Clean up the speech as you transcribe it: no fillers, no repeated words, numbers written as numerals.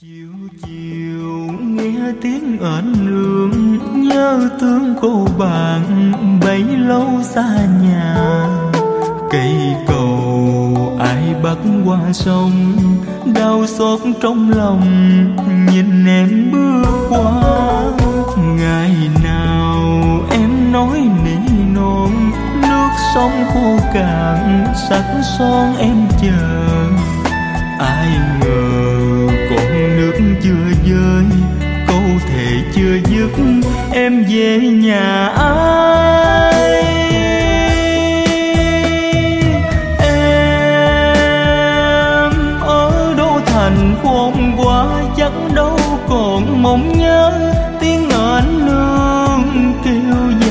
Chiều chiều nghe tiếng ếch nương, nhớ thương cô bạn bấy lâu xa nhà. Cây cầu ai bắt qua sông, đau xót trong lòng nhìn em bước qua. Ngày nào em nói nỉ non, nước sông khô cạn sắc son em chờ. Ai ngờ con nước chưa rơi, câu thề chưa dứt, em về nhà ai. Em ở đô thành khôn quá, chắc đâu còn mong nhớ tiếng ếch nương kêu